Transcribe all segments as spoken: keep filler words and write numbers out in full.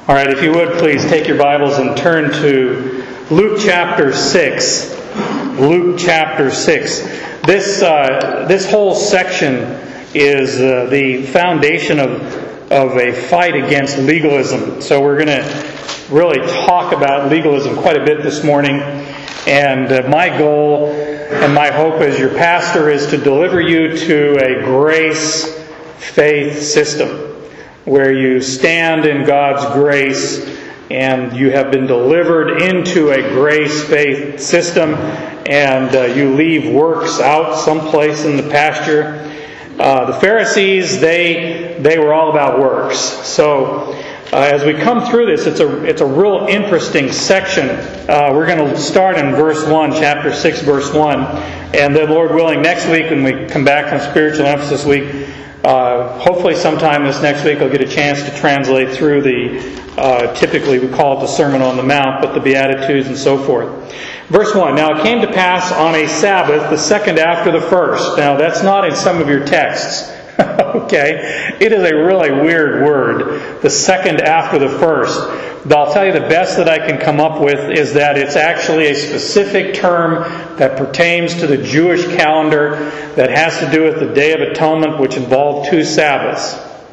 All right, if you would please take your Bibles and turn to Luke chapter six. Luke chapter six. This uh, this whole section is uh, the foundation of of a fight against legalism. So we're going to really talk about legalism quite a bit this morning. And uh, my goal and my hope as your pastor is to deliver you to a grace faith system, where you stand in God's grace and you have been delivered into a grace-faith system, and uh, you leave works out someplace in the pasture. Uh, the Pharisees, they they were all about works. So uh, as we come through this, it's a it's a real interesting section. Uh, we're going to start in verse one, chapter six, verse one, and then, Lord willing, next week when we come back from Spiritual Emphasis Week, Uh, hopefully sometime this next week I'll get a chance to translate through the, uh, typically we call it the Sermon on the Mount, but the Beatitudes and so forth. Verse one, now it came to pass on a Sabbath, the second after the first. Now that's not in some of your texts. Okay? It is a really weird word, the second after the first. But I'll tell you the best that I can come up with is that it's actually a specific term that pertains to the Jewish calendar that has to do with the Day of Atonement, which involved two Sabbaths.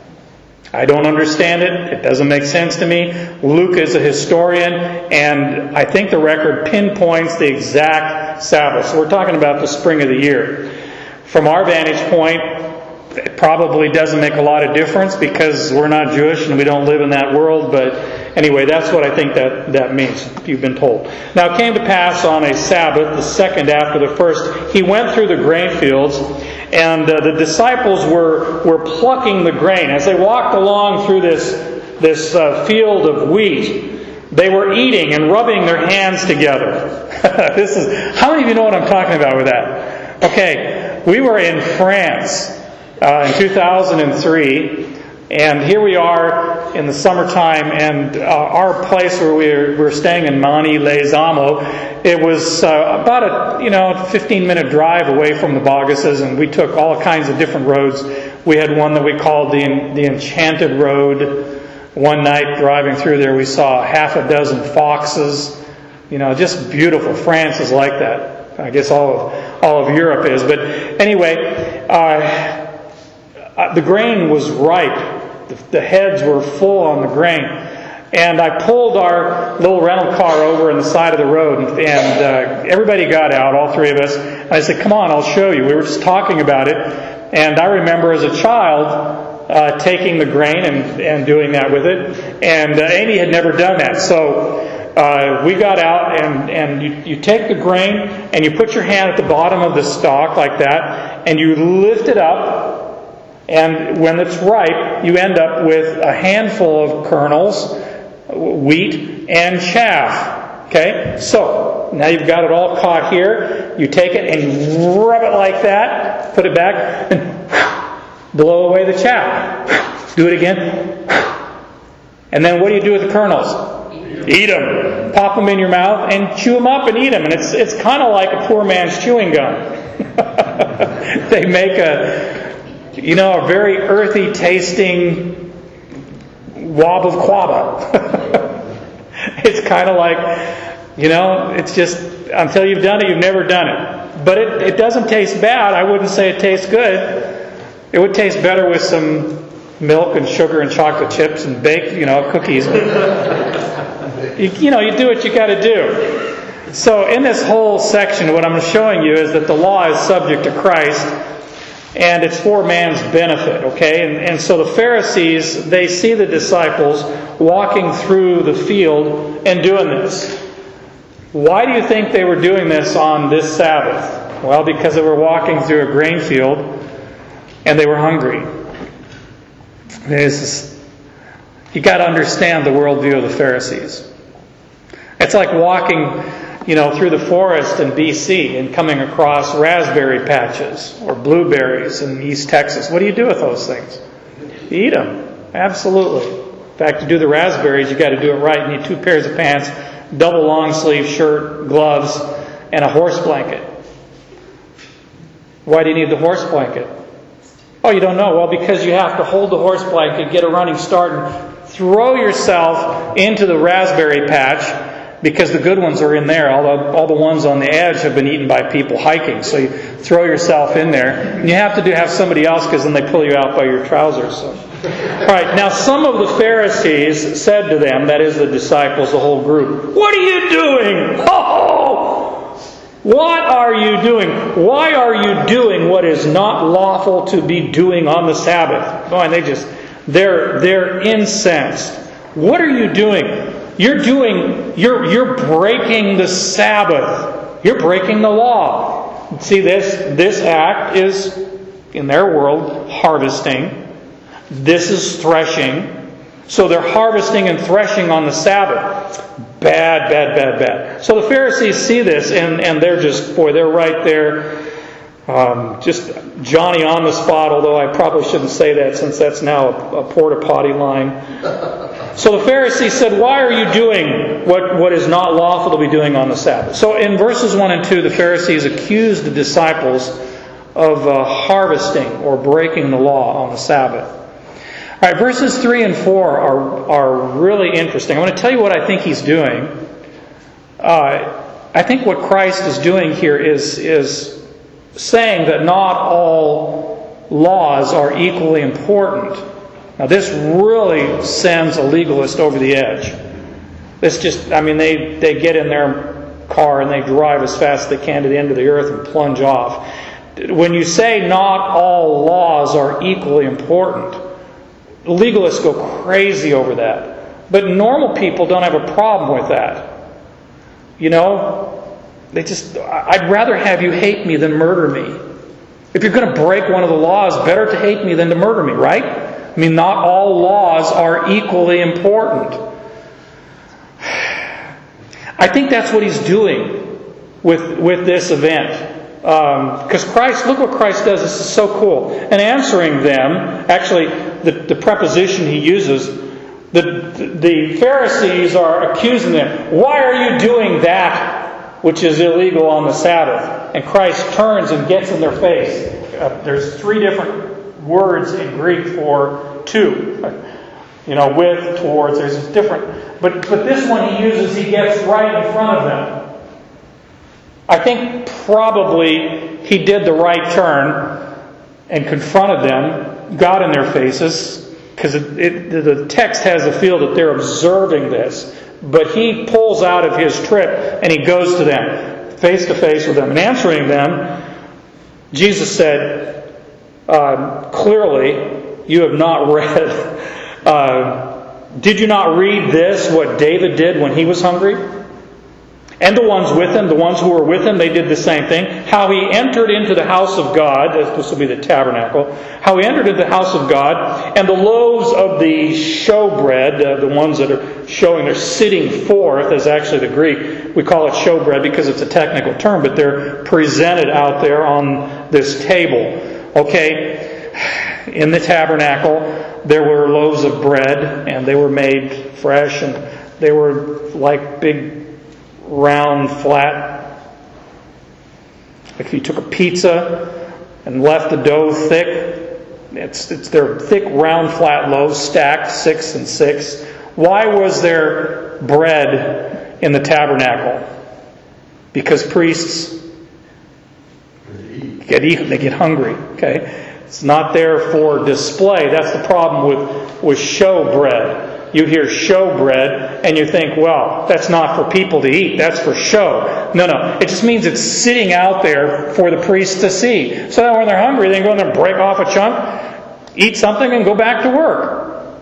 I don't understand it. It doesn't make sense to me. Luke is a historian, and I think the record pinpoints the exact Sabbath. So we're talking about the spring of the year. From our vantage point, it probably doesn't make a lot of difference because we're not Jewish and we don't live in that world, but anyway, that's what I think that, that means, you've been told. Now it came to pass on a Sabbath, the second after the first, he went through the grain fields, and uh, the disciples were were plucking the grain. As they walked along through this, this uh, field of wheat, they were eating and rubbing their hands together. This is, how many of you know what I'm talking about with that? Okay, we were in France uh, in two thousand three, and here we are in the summertime, and uh, our place where we were, we were staying in Mani-les-Amours, it was uh, about a you know fifteen minute drive away from the Boguses, and we took all kinds of different roads. We had one that we called the the Enchanted Road. One night driving through there, we saw half a dozen foxes. You know, just beautiful. France is like that. I guess all of all of Europe is. But anyway, uh, the grain was ripe. The, the heads were full on the grain. And I pulled our little rental car over on the side of the road, and, and uh, everybody got out, all three of us. And I said, come on, I'll show you. We were just talking about it. And I remember as a child uh, taking the grain and, and doing that with it. And uh, Amy had never done that. So uh, we got out, and, and you, you take the grain, and you put your hand at the bottom of the stalk like that, and you lift it up. And when it's ripe, you end up with a handful of kernels, wheat, and chaff. Okay? So, now you've got it all caught here. You take it and you rub it like that, put it back, and blow away the chaff. Do it again. And then what do you do with the kernels? Eat them. Pop them in your mouth and chew them up and eat them. And it's, it's kind of like a poor man's chewing gum. They make a... You know, a very earthy tasting wob of quaba. It's kind of like, you know, it's just, until you've done it, you've never done it. But it, it doesn't taste bad. I wouldn't say it tastes good. It would taste better with some milk and sugar and chocolate chips and baked, you know, cookies. you, you know, you do what you got to do. So in this whole section, what I'm showing you is that the law is subject to Christ, and it's for man's benefit, okay? And, and so the Pharisees, they see the disciples walking through the field and doing this. Why do you think they were doing this on this Sabbath? Well, because they were walking through a grain field and they were hungry. Is, you got to understand the worldview of the Pharisees. It's like walking, you know, through the forest in B C and coming across raspberry patches or blueberries in East Texas. What do you do with those things? You eat them. Absolutely. In fact, to do the raspberries, you got to do it right. You need two pairs of pants, double long sleeve shirt, gloves, and a horse blanket. Why do you need the horse blanket? Oh, you don't know? Well, because you have to hold the horse blanket, get a running start, and throw yourself into the raspberry patch, because the good ones are in there. All the, all the ones on the edge have been eaten by people hiking. So you throw yourself in there. And you have to do have somebody else, because then they pull you out by your trousers. So. All right, now some of the Pharisees said to them, that is the disciples, the whole group, "What are you doing? Oh! What are you doing? Why are you doing what is not lawful to be doing on the Sabbath?" Oh, and they just, they're, they're incensed. What are you doing? You're doing, you're, you're breaking the Sabbath. You're breaking the law. See, this, this act is, in their world, harvesting. This is threshing. So they're harvesting and threshing on the Sabbath. Bad, bad, bad, bad. So the Pharisees see this, and, and they're just, boy, they're right there. Um, just Johnny on the spot, although I probably shouldn't say that, since that's now a, a porta potty line. So the Pharisees said, "Why are you doing what, what is not lawful to be doing on the Sabbath?" So in verses one and two, the Pharisees accused the disciples of uh, harvesting or breaking the law on the Sabbath. All right, verses three and four are, are really interesting. I want to tell you what I think he's doing. Uh, I think what Christ is doing here is, is saying that not all laws are equally important. Now, this really sends a legalist over the edge. This just, I mean, they, they get in their car and they drive as fast as they can to the end of the earth and plunge off. When you say not all laws are equally important, legalists go crazy over that. But normal people don't have a problem with that. You know, they just, I'd rather have you hate me than murder me. If you're going to break one of the laws, better to hate me than to murder me, right? I mean, not all laws are equally important. I think that's what he's doing with, with this event. Because um, Christ, look what Christ does. This is so cool. And answering them, actually, the, the preposition he uses, the, the Pharisees are accusing them. "Why are you doing that which is illegal on the Sabbath?" And Christ turns and gets in their face. Uh, there's three different words in Greek for two. You know, with, towards, there's different. But, but this one he uses, he gets right in front of them. I think probably he did the right turn and confronted them, got in their faces, because it, it, the text has a feel that they're observing this. But he pulls out of his trip and he goes to them, face to face with them. And answering them, Jesus said, uh, clearly, you have not read, uh, did you not read this, what David did when he was hungry? And the ones with him, the ones who were with him, they did the same thing. How he entered into the house of God, this will be the tabernacle, how he entered into the house of God, and the loaves of the showbread, uh, the ones that are showing, they're sitting forth, is actually the Greek. We call it showbread because it's a technical term, but they're presented out there on this table. Okay, in the tabernacle, there were loaves of bread, and they were made fresh, and they were like big round, flat. Like if you took a pizza and left the dough thick, it's it's their thick, round, flat loaves stacked six and six. Why was there bread in the tabernacle? Because priests get eaten, they get hungry. Okay, it's not there for display. That's the problem with with show bread. You hear show bread and you think, well, that's not for people to eat. That's for show. No, no. It just means it's sitting out there for the priests to see. So that when they're hungry, they can go in there and break off a chunk, eat something, and go back to work.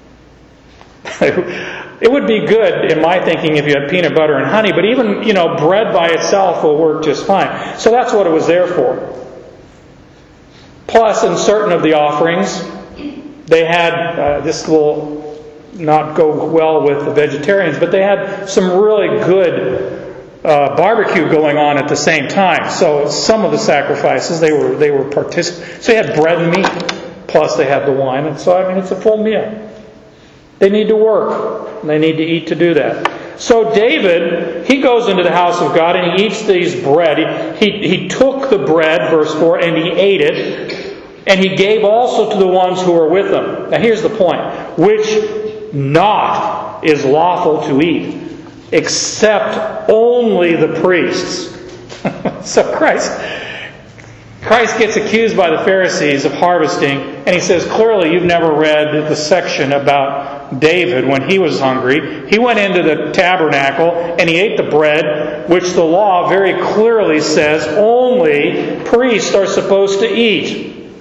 It would be good, in my thinking, if you had peanut butter and honey, but even, you know, bread by itself will work just fine. So that's what it was there for. Plus, in certain of the offerings, they had uh, this little... not go well with the vegetarians, but they had some really good uh, barbecue going on at the same time. So some of the sacrifices they were they were particip- So they had bread and meat, plus they had the wine, and so I mean it's a full meal. They need to work, and they need to eat to do that. So David, he goes into the house of God and he eats these bread. He he, he took the bread, verse four, and he ate it, and he gave also to the ones who were with him. Now here's the point: which not is lawful to eat, except only the priests. So Christ, Christ gets accused by the Pharisees of harvesting, and he says, clearly you've never read the section about David when he was hungry. He went into the tabernacle and he ate the bread, which the law very clearly says only priests are supposed to eat.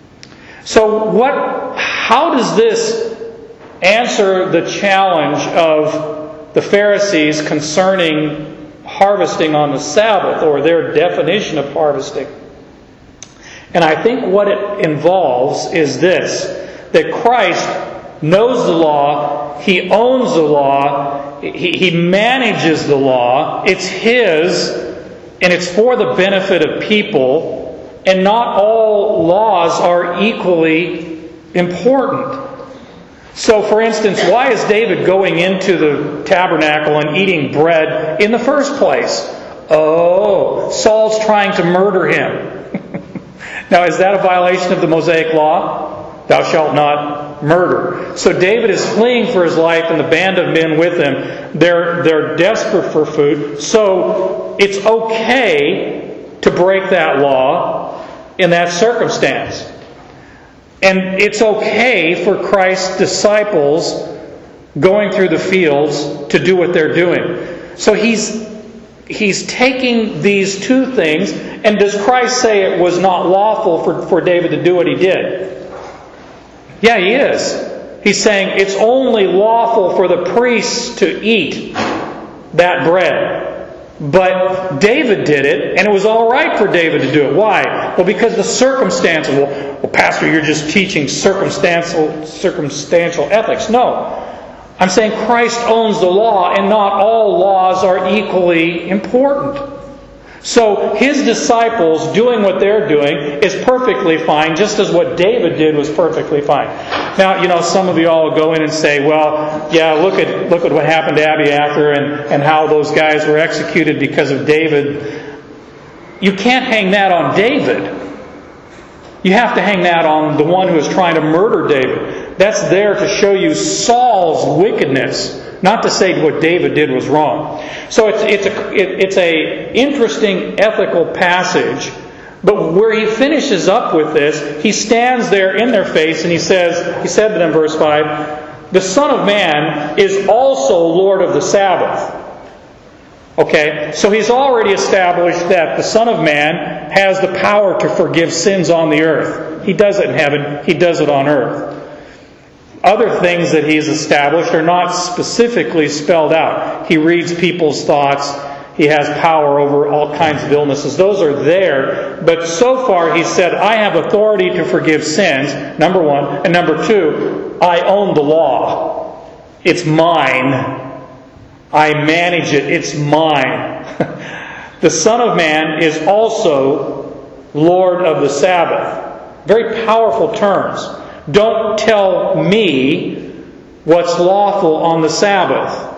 So what? How does this answer the challenge of the Pharisees concerning harvesting on the Sabbath, or their definition of harvesting? And I think what it involves is this, that Christ knows the law, He owns the law, He, he manages the law, it's His, and it's for the benefit of people, and not all laws are equally important. So, for instance, why is David going into the tabernacle and eating bread in the first place? Oh, Saul's trying to murder him. Now, is that a violation of the Mosaic Law? Thou shalt not murder. So David is fleeing for his life and the band of men with him. They're, they're desperate for food. So it's okay to break that law in that circumstance. And it's okay for Christ's disciples going through the fields to do what they're doing. So he's he's taking these two things, and does Christ say it was not lawful for, for David to do what he did? Yeah, he is. He's saying it's only lawful for the priests to eat that bread. But David did it, and it was all right for David to do it. Why? Well, because the circumstances. Well, well, Pastor, you're just teaching circumstantial circumstantial ethics. No. I'm saying Christ owns the law, and not all laws are equally important. So His disciples doing what they're doing is perfectly fine, just as what David did was perfectly fine. Now, you know, some of you all go in and say, well, yeah, look at look at what happened to Abiathar and, and how those guys were executed because of David. You can't hang that on David. You have to hang that on the one who is trying to murder David. That's there to show you Saul's wickedness, not to say what David did was wrong. So it's it's a it, it's a interesting ethical passage. But where he finishes up with this, he stands there in their face and he says, he said in verse five, the Son of Man is also Lord of the Sabbath. Okay, so he's already established that the Son of Man has the power to forgive sins on the earth. He does it in heaven, He does it on earth. Other things that He's established are not specifically spelled out. He reads people's thoughts. He has power over all kinds of illnesses. Those are there. But so far He said, I have authority to forgive sins, number one. And number two, I own the law. It's mine. I manage it. It's mine. The Son of Man is also Lord of the Sabbath. Very powerful terms. Don't tell me what's lawful on the Sabbath.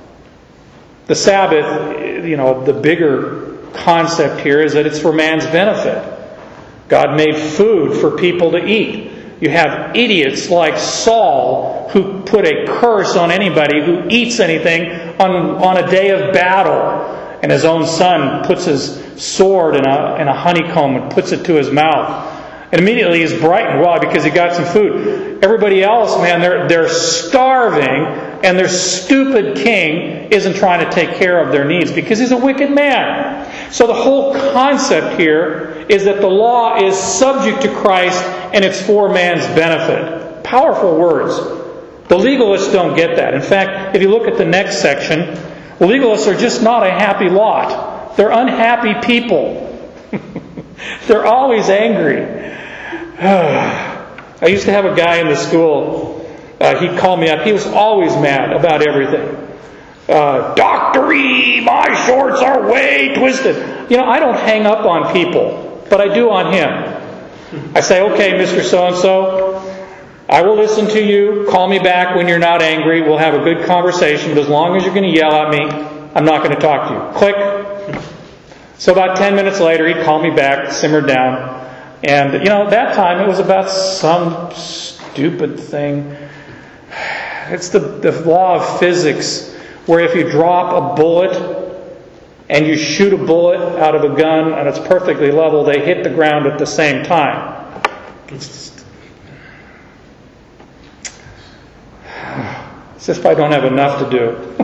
The Sabbath, you know, the bigger concept here is that it's for man's benefit. God made food for people to eat. You have idiots like Saul who put a curse on anybody who eats anything on, on a day of battle. And his own son puts his sword in a, in a honeycomb and puts it to his mouth. And immediately he's brightened. Why? Because he got some food. Everybody else, man, they're, they're starving, and their stupid king isn't trying to take care of their needs because he's a wicked man. So the whole concept here is that the law is subject to Christ and it's for man's benefit. Powerful words. The legalists don't get that. In fact, if you look at the next section, the legalists are just not a happy lot. They're unhappy people. They're always angry. I used to have a guy in the school, uh, he'd call me up. He was always mad about everything. Uh, Doctor E, my shorts are way twisted. You know, I don't hang up on people, but I do on him. I say, okay, Mister So-and-so, I will listen to you. Call me back when you're not angry. We'll have a good conversation, but as long as you're going to yell at me, I'm not going to talk to you. Click. So about ten minutes later, he'd call me back, simmered down. And, you know, that time it was about some stupid thing. it's the, the law of physics, where if you drop a bullet and you shoot a bullet out of a gun and it's perfectly level, they hit the ground at the same time. It's just, it's just if I don't have enough to do.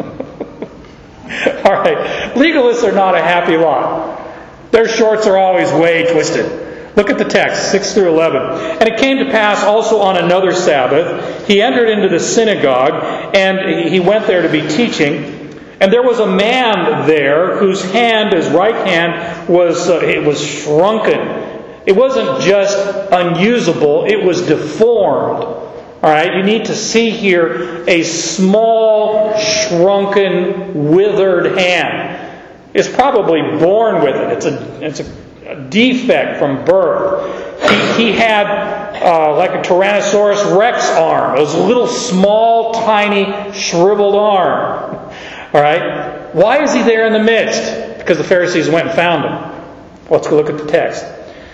All right, legalists are not a happy lot. Their shorts are always way twisted. Look at the text, six through eleven. And it came to pass also on another Sabbath, he entered into the synagogue, and he went there to be teaching. And there was a man there whose hand, his right hand, was uh, it was shrunken. It wasn't just unusable, it was deformed. All right, you need to see here a small, shrunken, withered hand. It's probably born with it. It's a it's a A defect from birth. He, he had uh, like a Tyrannosaurus Rex arm. It was a little small, tiny, shriveled arm. All right? Why is he there in the midst? Because the Pharisees went and found him. Let's go look at the text.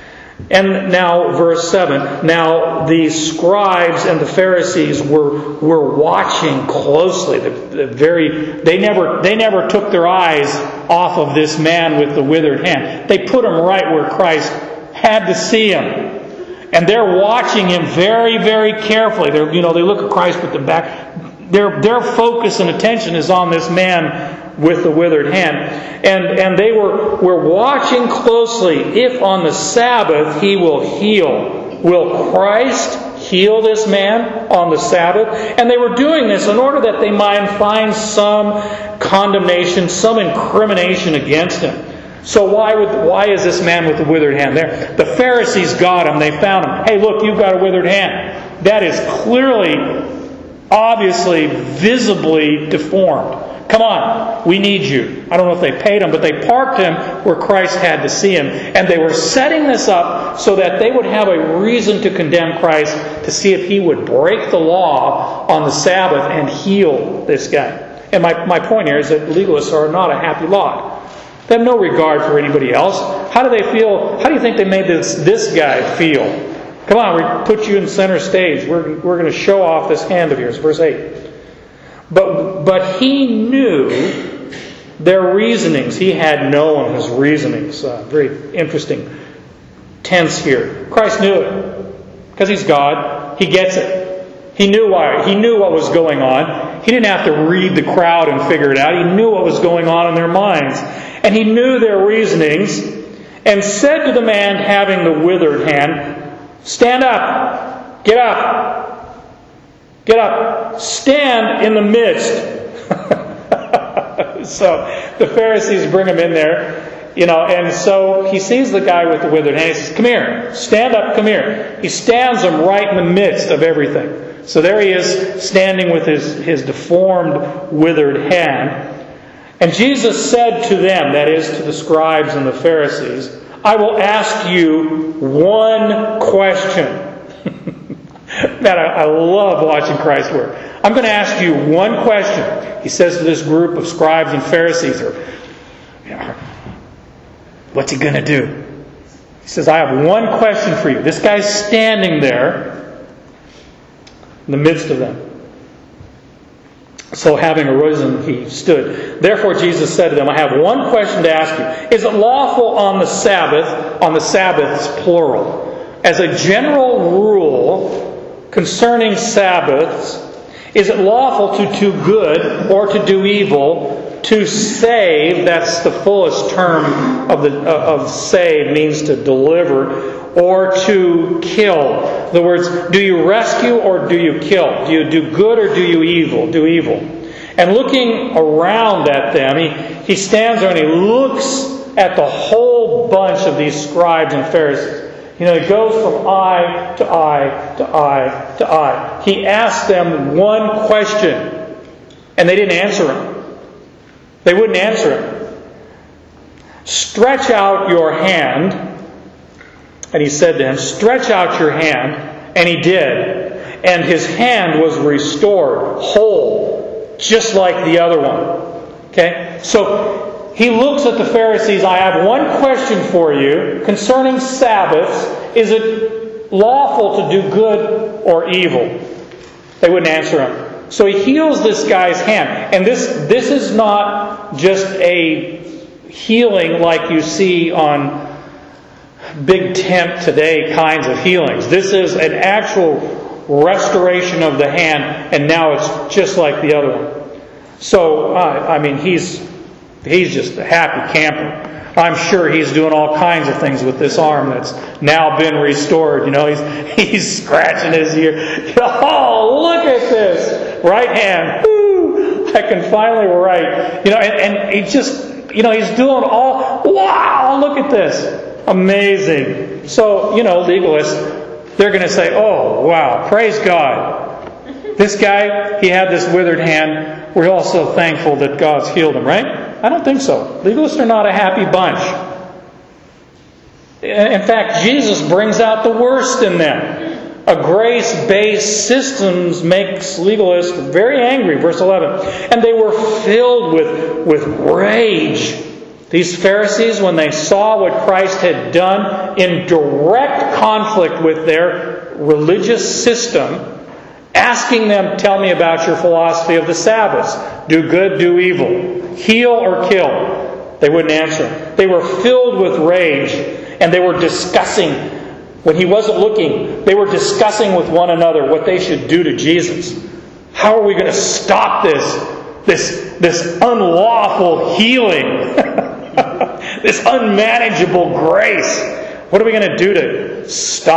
And now, verse seven. Now the scribes and the Pharisees were were watching closely. The, the very they never they never took their eyes off of this man with the withered hand. They put him right where Christ had to see him, and they're watching him very, very carefully. They're you know they look at Christ with the back. Their their focus and attention is on this man with the withered hand. And and they were, were watching closely if on the Sabbath he will heal. Will Christ heal this man on the Sabbath? And they were doing this in order that they might find some condemnation, some incrimination against him. So why would why is this man with the withered hand there? The Pharisees got him. They found him. Hey, look, you've got a withered hand. That is clearly, obviously, visibly deformed. Come on, we need you. I don't know if they paid him, but they parked him where Christ had to see him. And they were setting this up so that they would have a reason to condemn Christ, to see if he would break the law on the Sabbath and heal this guy. And my, my point here is that legalists are not a happy lot. They have no regard for anybody else. How do they feel? How do you think they made this, this guy feel? Come on, we put you in center stage. We're, we're going to show off this hand of yours. Verse eight. But but he knew their reasonings. He had known his reasonings. Uh, very interesting tense here. Christ knew it. Because he's God. He gets it. He knew why. He knew what was going on. He didn't have to read the crowd and figure it out. He knew what was going on in their minds. And he knew their reasonings, and said to the man having the withered hand, "Stand up. Get up. Get up. Stand in the midst." So the Pharisees bring him in there, you know, and so he sees the guy with the withered hand. He says, "Come here. Stand up. Come here." He stands him right in the midst of everything. So there he is, standing with his, his deformed, withered hand. And Jesus said to them, that is, to the scribes and the Pharisees, "I will ask you one question." Man, I, I love watching Christ work. I'm going to ask you one question. He says to this group of scribes and Pharisees, or, you know, what's he going to do? He says, "I have one question for you." This guy's standing there in the midst of them. So having arisen, he stood. Therefore Jesus said to them, "I have one question to ask you. Is it lawful on the Sabbath," on the Sabbaths plural, as a general rule concerning Sabbaths, is it lawful to do good or to do evil, to save, that's the fullest term of the of save, means to deliver, or to kill? In other words, do you rescue or do you kill? Do you do good or do you evil? Do evil. And looking around at them, he, he stands there and he looks at the whole bunch of these scribes and Pharisees. You know, it goes from eye to eye to eye to eye. He asked them one question, and they didn't answer him. They wouldn't answer him. "Stretch out your hand." And he said to him, "Stretch out your hand." And he did. And his hand was restored, whole, just like the other one. Okay? So he looks at the Pharisees. "I have one question for you concerning Sabbaths. Is it lawful to do good or evil?" They wouldn't answer him. So he heals this guy's hand. And this, this is not just a healing like you see on big tent today kinds of healings. This is an actual restoration of the hand, and now it's just like the other one. So, uh, I mean, he's he's just a happy camper. I'm sure he's doing all kinds of things with this arm that's now been restored. You know, he's he's scratching his ear. Oh, look at this right hand. Woo, I can finally write. You know, and, and he just, you know, he's doing all. Wow, look at this. Amazing. So, you know, legalists, they're going to say, oh, wow, praise God. This guy, he had this withered hand. We're all so thankful that God's healed him, right? I don't think so. Legalists are not a happy bunch. In fact, Jesus brings out the worst in them. A grace-based system makes legalists very angry. Verse eleven. And they were filled with, with rage. These Pharisees, when they saw what Christ had done in direct conflict with their religious system, asking them, tell me about your philosophy of the Sabbath. Do good, do evil. Heal or kill. They wouldn't answer. They were filled with rage, and they were discussing, when he wasn't looking, they were discussing with one another what they should do to Jesus. How are we going to stop this, this, this unlawful healing? This unmanageable grace. What are we going to do to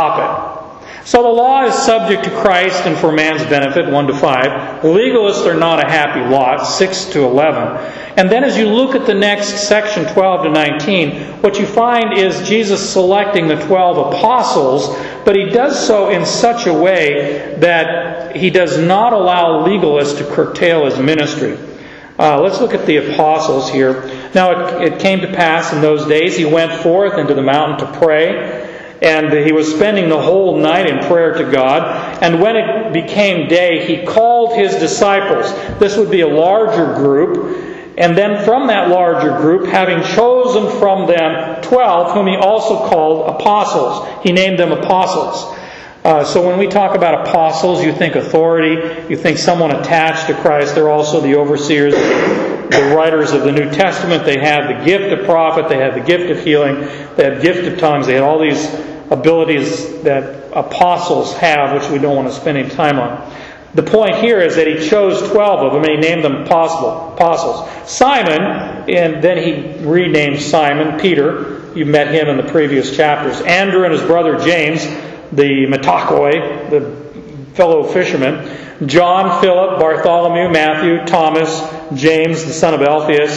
stop it? So the law is subject to Christ and for man's benefit, one to five. Legalists are not a happy lot, six to eleven. And then as you look at the next section, twelve to nineteen, what you find is Jesus selecting the twelve apostles, but he does so in such a way that he does not allow legalists to curtail his ministry. Uh, let's look at the apostles here. Now it, it came to pass in those days, he went forth into the mountain to pray, and he was spending the whole night in prayer to God. And when it became day, he called his disciples. This would be a larger group. And then from that larger group, having chosen from them twelve, whom he also called apostles. He named them apostles. Uh, so when we talk about apostles, you think authority, you think someone attached to Christ. They're also the overseers, the writers of the New Testament. They had the gift of prophet, they had the gift of healing, they had gift of tongues, they had all these abilities that apostles have, which we don't want to spend any time on. The point here is that he chose twelve of them and he named them apostles. Simon, and then he renamed Simon Peter. You met him in the previous chapters. Andrew and his brother James, the Metakoi, the fellow fisherman. John, Philip, Bartholomew, Matthew, Thomas, James, the son of Alphaeus.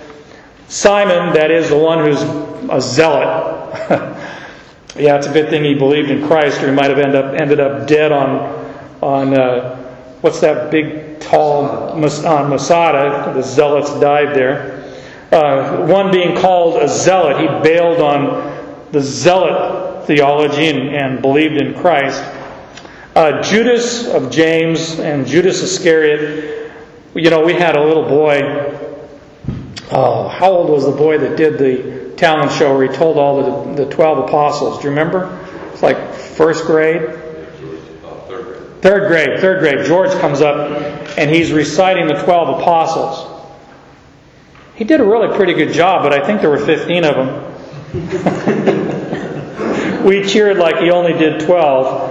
Simon, that is the one who's a zealot. Yeah, it's a good thing he believed in Christ, or he might have ended up, ended up dead on, on uh, what's that big, tall, on Masada. The zealots died there. Uh, one being called a zealot, he bailed on the zealot theology and, and believed in Christ. Uh, Judas of James and Judas Iscariot. You know, we had a little boy. Oh, how old was the boy that did the talent show where he told all the, the twelve apostles? Do you remember? It's like first grade? Third grade. Third grade. Third grade. George comes up and he's reciting the twelve apostles. He did a really pretty good job, but I think there were fifteen of them. We cheered like he only did twelve.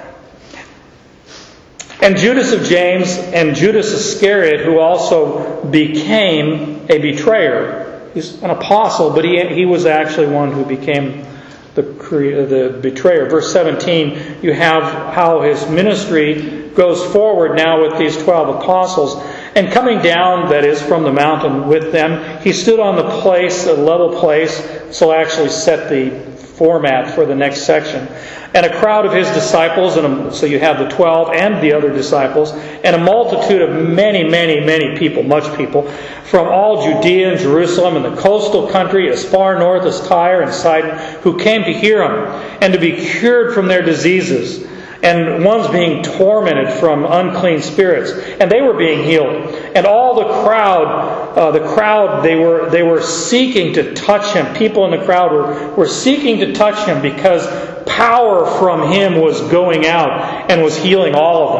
And Judas of James and Judas Iscariot, who also became a betrayer. He's an apostle, but he he was actually one who became the the betrayer. Verse seventeen, you have how his ministry goes forward now with these twelve apostles. And coming down, that is, from the mountain with them, he stood on the place, a level place, so I actually set the format for the next section. And a crowd of his disciples, and a, so you have the twelve and the other disciples, and a multitude of many, many, many people, much people, from all Judea and Jerusalem and the coastal country as far north as Tyre and Sidon, who came to hear him and to be cured from their diseases. And one's being tormented from unclean spirits, and they were being healed. And all the crowd, uh, the crowd, they were they were seeking to touch him. People in the crowd were, were seeking to touch him because power from him was going out and was healing all of them.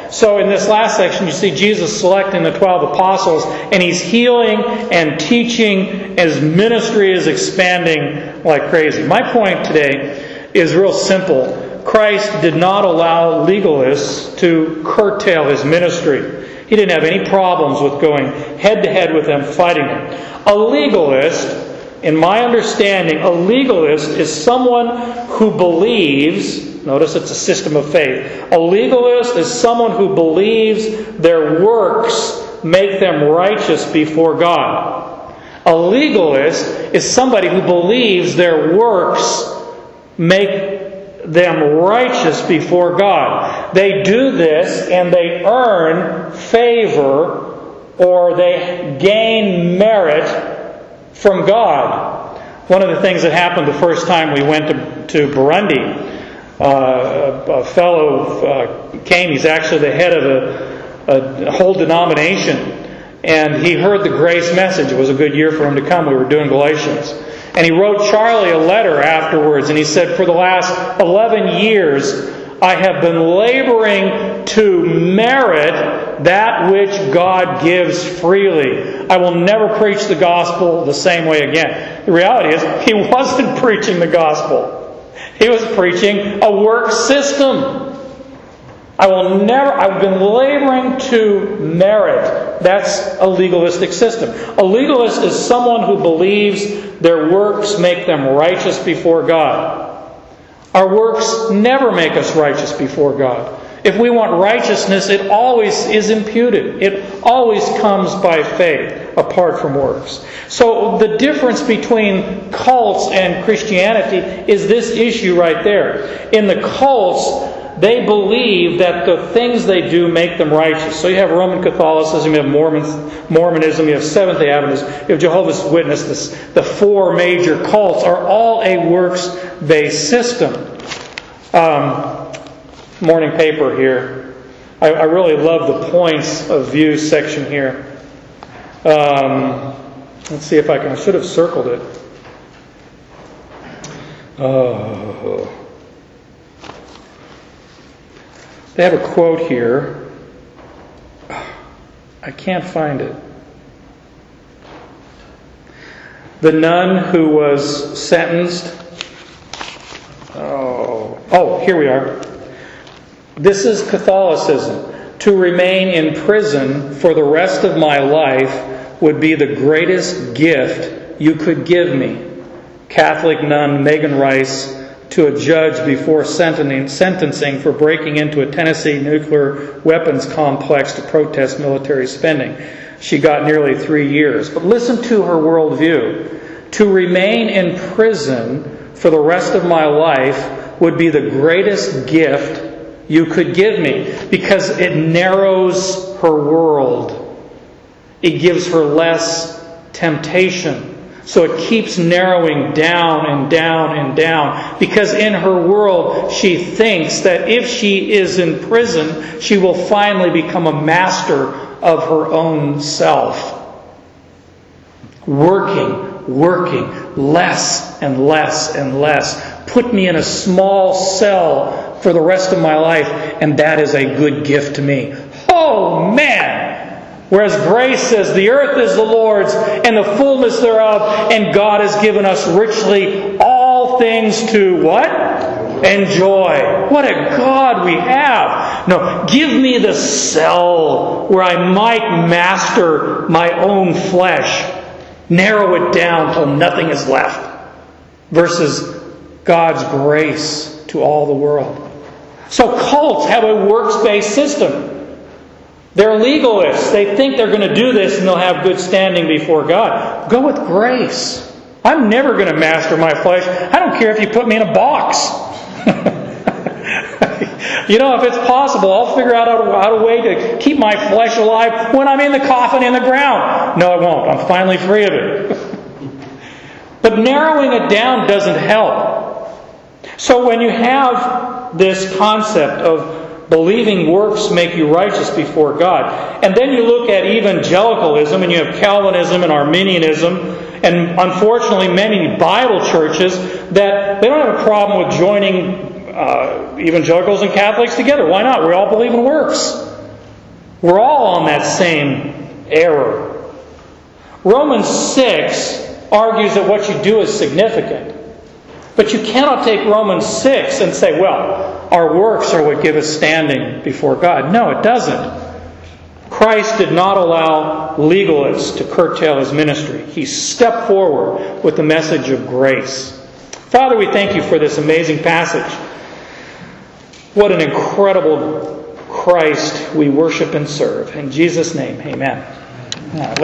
So in this last section, you see Jesus selecting the twelve apostles, and He's healing and teaching. His ministry is expanding like crazy. My point today is real simple. Christ did not allow legalists to curtail His ministry. He didn't have any problems with going head-to-head with them, fighting them. A legalist, in my understanding, a legalist is someone who believes, notice it's a system of faith, a legalist is someone who believes their works make them righteous before God. A legalist is somebody who believes their works make them righteous before God. They do this and they earn favor or they gain merit from God. One of the things that happened the first time we went to, to Burundi, uh, a, a fellow uh, came, he's actually the head of a, a whole denomination, and he heard the grace message. It was a good year for him to come. We were doing Galatians. And he wrote Charlie a letter afterwards, and he said, for the last eleven years, I have been laboring to merit that which God gives freely. I will never preach the gospel the same way again. The reality is, he wasn't preaching the gospel. He was preaching a work system. I will never, I've been laboring to merit. That's a legalistic system. A legalist is someone who believes their works make them righteous before God. Our works never make us righteous before God. If we want righteousness, it always is imputed. It always comes by faith, apart from works. So the difference between cults and Christianity is this issue right there. In the cults, they believe that the things they do make them righteous. So you have Roman Catholicism, you have Mormons, Mormonism, you have Seventh-day Adventists, you have Jehovah's Witnesses. The four major cults are all a works-based system. Um, morning paper here. I, I really love the points of view section here. Um, let's see if I can. I should have circled it. Oh. They have a quote here. I can't find it. The nun who was sentenced. Oh, oh, here we are. This is Catholicism. To remain in prison for the rest of my life would be the greatest gift you could give me. Catholic nun Megan Rice to a judge before sentencing for breaking into a Tennessee nuclear weapons complex to protest military spending. She got nearly three years. But listen to her worldview. To remain in prison for the rest of my life would be the greatest gift you could give me, because it narrows her world. It gives her less temptation. So it keeps narrowing down and down and down, because in her world she thinks that if she is in prison, she will finally become a master of her own self. Working, working, less and less and less. Put me in a small cell for the rest of my life, and that is a good gift to me. Oh, man! Whereas grace says, the earth is the Lord's, and the fullness thereof, and God has given us richly all things to what? Enjoy. What a God we have. No, give me the cell where I might master my own flesh. Narrow it down till nothing is left. Versus God's grace to all the world. So cults have a works-based system. They're legalists. They think they're going to do this and they'll have good standing before God. Go with grace. I'm never going to master my flesh. I don't care if you put me in a box. You know, if it's possible, I'll figure out a, a way to keep my flesh alive when I'm in the coffin in the ground. No, I won't. I'm finally free of it. But narrowing it down doesn't help. So when you have this concept of believing works make you righteous before God, and then you look at evangelicalism, and you have Calvinism and Arminianism, and unfortunately many Bible churches, that they don't have a problem with joining uh, evangelicals and Catholics together. Why not? We all believe in works. We're all on that same error. Romans six argues that what you do is significant. But you cannot take Romans six and say, well, our works are what give us standing before God. No, it doesn't. Christ did not allow legalists to curtail His ministry. He stepped forward with the message of grace. Father, we thank You for this amazing passage. What an incredible Christ we worship and serve. In Jesus' name, amen.